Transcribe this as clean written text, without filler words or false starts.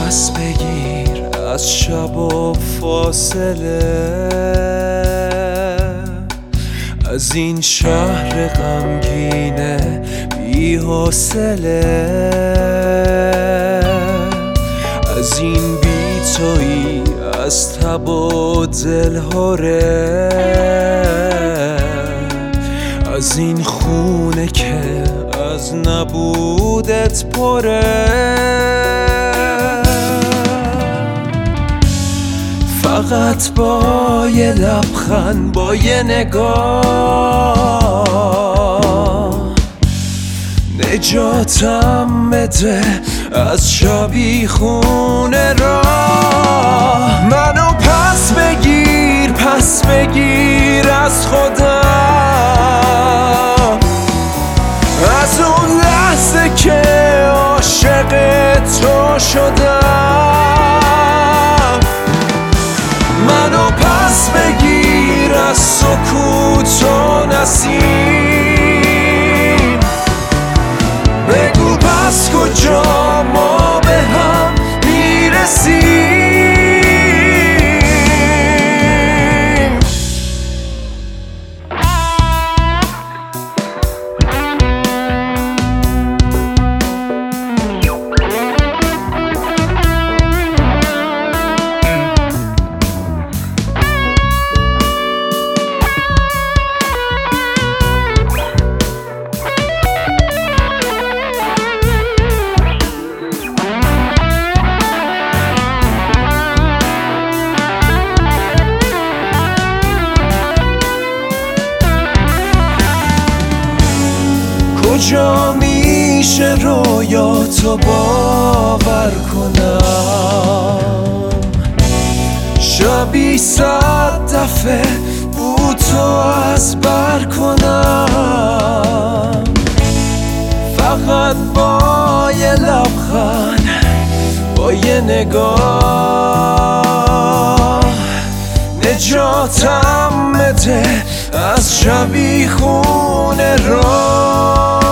پس بگیر از شب و فاصله، از این شهر غمگینه بی حوصله، از این بی تویی از تب و دلهره، از این خونه که از نبودت پره. فقط با یه لبخند، با یه نگاه نجاتم بده از شبیخونه راه. منو پس بگیر از خودم، از اون لحظه که عاشق تو شدم. منو پس بگیر از سکوت و نسیم، بگو پس کجا ما به هم میرسیم. کجا میشه رویاتو باور کنم، شبی 100 دفعه بوتو از بر کنم. فقط با یه لبخند، با یه نگاه نجاتم بده از شبیخونه راه.